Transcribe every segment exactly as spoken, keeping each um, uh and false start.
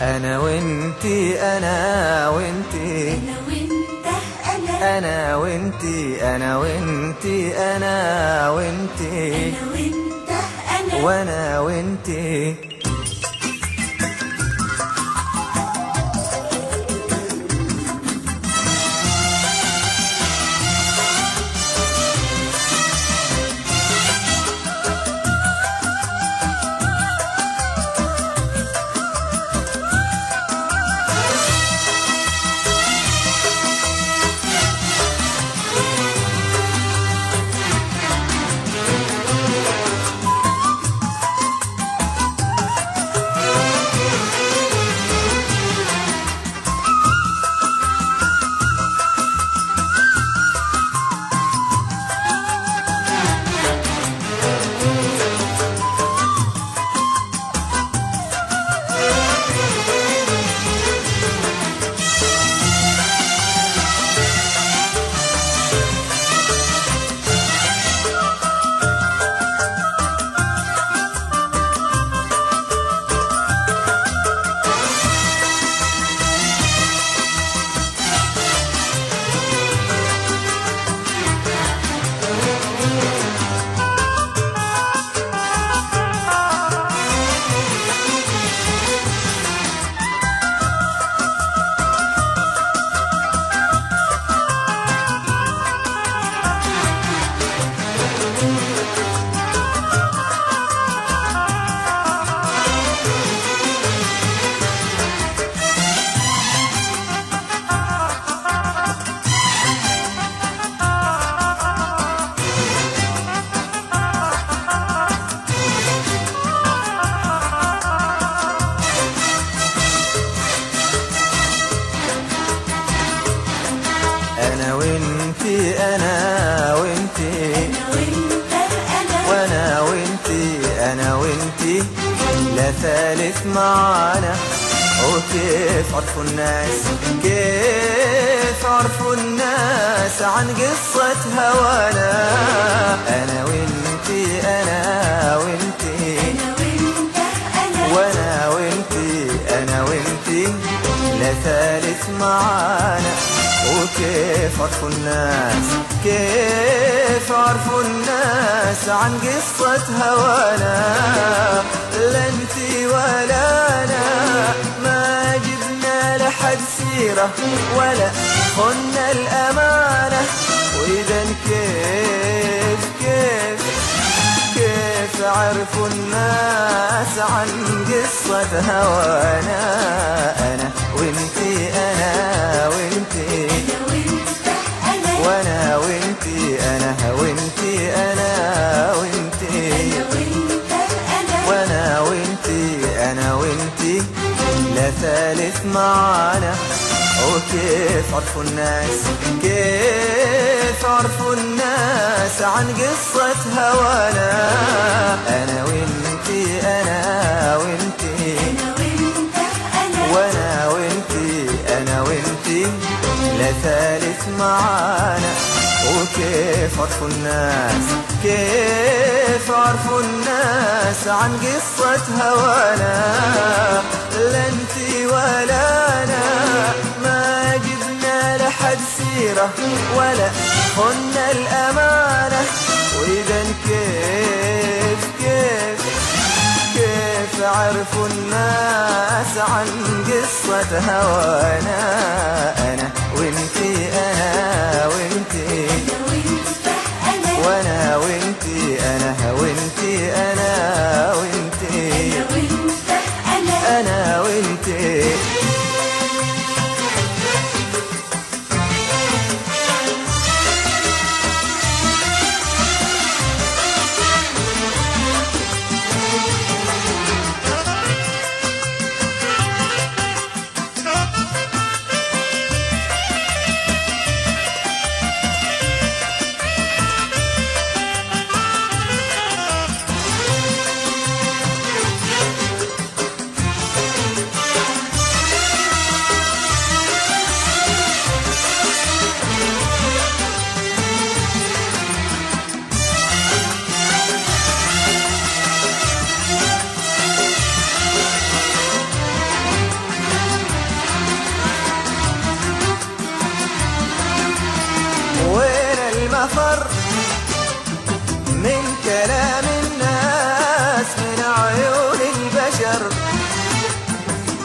أنا وإنتي أنا وإنتي أنا وأنت أنا أنا وإنتي أنا وإنتي أنا وإنتي أنا وأنت أنا وأنا وإنتي. أنا وإنتي أنا وإنتي أنا وأنت أنا وأنا وإنتي أنا وإنتي لا ثالث معانا. وكيف عرفوا الناس كيف عرفوا الناس عن قصة هوانا. أنا وإنتي أنا وإنتي أنا وأنت أنا وأنا وإنتي أنا وإنتي لا ثالث معانا. وكيف عرفوا الناس كيف عرفوا الناس عن قصة هوانا. لا انتي ولا انا ما جبنا لحد سيرة ولا خنا الأمانة. وإذا كيف كيف كيف عرفوا الناس عن قصة هوانا. أنا وإنتي أنا وإنتي أنا وأنت أنا وأنا وإنتي أنا وإنتي أنا وإنتي أنا وأنت أنا وأنا وإنتي أنا وإنتي لا ثالث معانا. وكيف عرفوا الناس كيف عرفوا الناس عن قصة هوانا. أنا وإنتي أنا وإنتي أنا وأنت أنا وأنا وإنتي أنا وإنتي لا ثالث معانا. وكيف عرفوا الناس كيف عرفوا الناس عن قصة هوانا. لا انتي ولا انا ما جبنا لحد سيرة ولا خنا الأمانة. وإذا كيف كيف كيف عرفوا الناس عن قصة هوانا. أنا وإنتي أنا وإنتي أنا وأنت أنا وأنا وإنتي أنا وإنتي أنا وإنتي أنا وأنت أنا أنا وإنتي.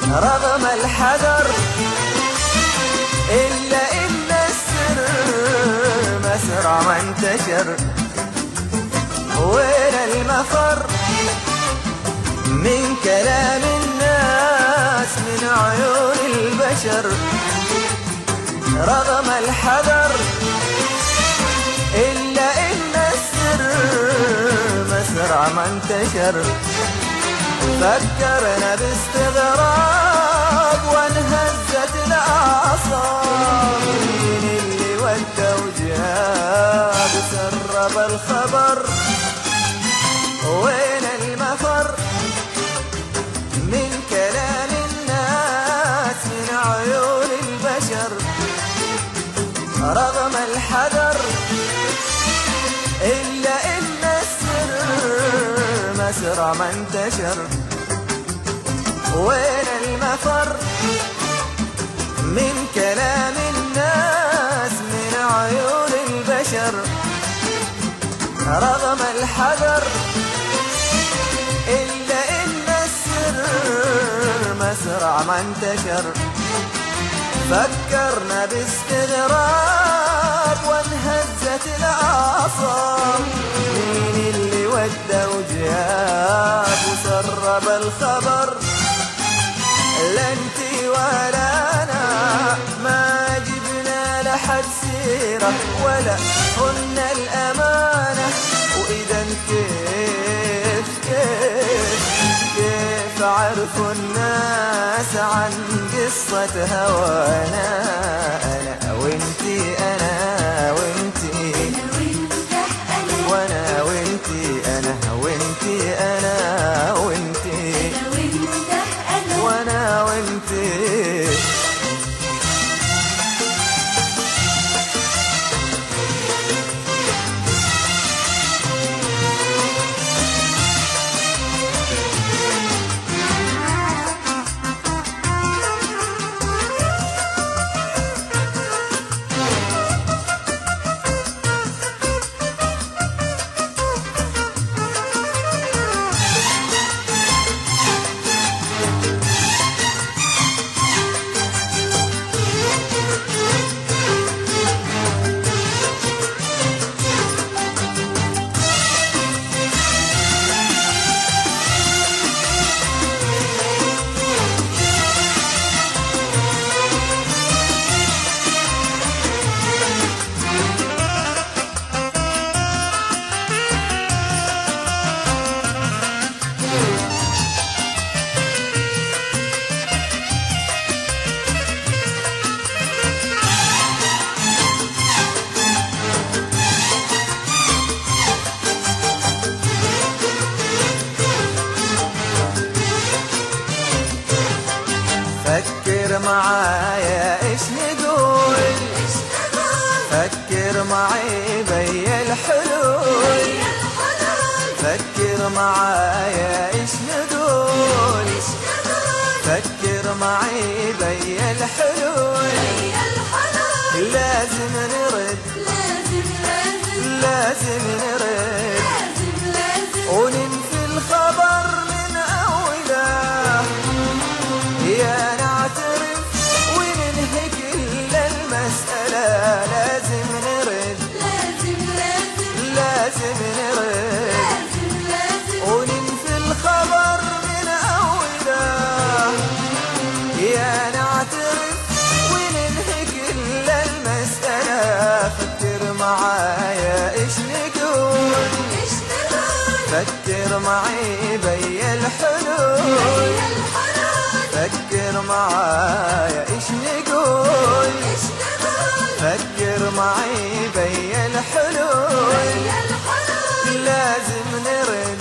رغم الحذر إلا إن السر مسرع ما انتشر. وين المفر من كلام الناس من عيون البشر؟ رغم الحذر إلا إن السر مسرع ما انتشر. فكرنا باستغراب وانهزت الأعصاب، مين اللي ودى وجاب سرب الخبر؟ وين المفر من كلام الناس من عيون البشر؟ رغم الحذر إلا إن السر مسرع ما انتشر. وين المفر من كلام الناس من عيون البشر؟ رغم الحذر إلا إن السر مسرع ما انتشر. فكرنا باستغراب وانهزت الأعصاب، مين اللي ودى وجاب وسرب الخبر؟ لا انتي ولا انا ما جبنا لحد سيرة ولا قلنا الأمانة. وإذا كيف كيف كيف عرفوا الناس عن قصة هوانا؟ أنا وانتي أنا وانتي وانا وانتي أنا وانتي أنا وانتي وانا وانتي. فكر معايا ايش نقول، فكر معي بي الحلول. فكر معايا ايش نقول، فكر معي بي الحلول. لازم نرد لازم نرد وننفي الخبر من أوله. يا نعترف وننهي كل المسألة. لازم نرد لازم نرد وننفي الخبر من أوله. يا نعترف وننهي كل المسألة. فكر معايا ايش نقول، فكر معي بي الحلول. فكر معايا ايش نقول، فكر معي بي الحلول. لازم نرد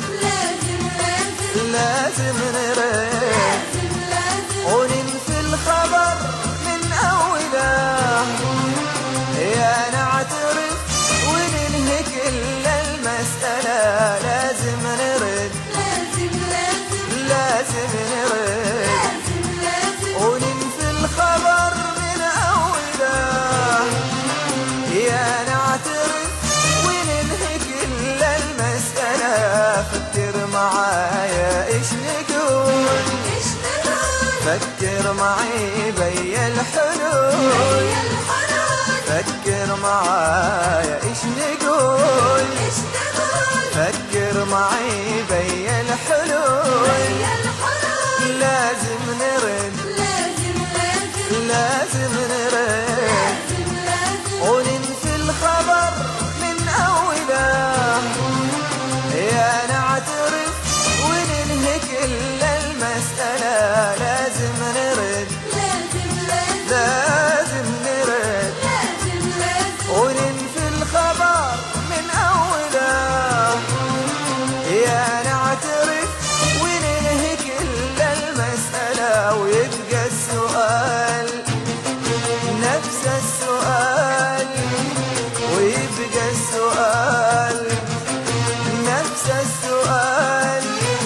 لازم نرد وننفي الخبر من أوله. يا نعترف وننهي كل المسألة. لازم نرد لازم نرد وننفي الخبر من أوله. يا نعترف فكر معي بي الحلول، يا الحلول فكر معايا ايش نقول، ايش نقول فكر معي بي الحلول، يا الحلول لازم نرد لازم لازم لازم نرد لازم لازم وننفي الخبر من أوله، يا نعترف وننهي كل المسألة، لازم نرد لازم لازم لازم نرد لازم لازم وننفي الخبر من أوله، يا نعترف وننهي كل المسألة، ويبقى السؤال نفس السؤال، ويبقى السؤال نفس السؤال،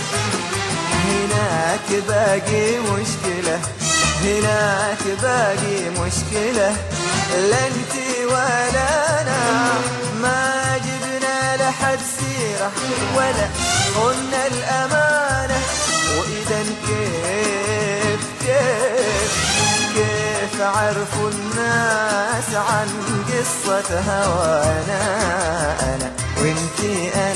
هناك باقي مشكلة، هناك باقي مشكلة، لا انت ولا انا ما جبنا لحد سيرة ولا قلنا الأمانة، وإذا كيف كيف كيف عرفوا الناس عن قصة هوانا أنا وانتي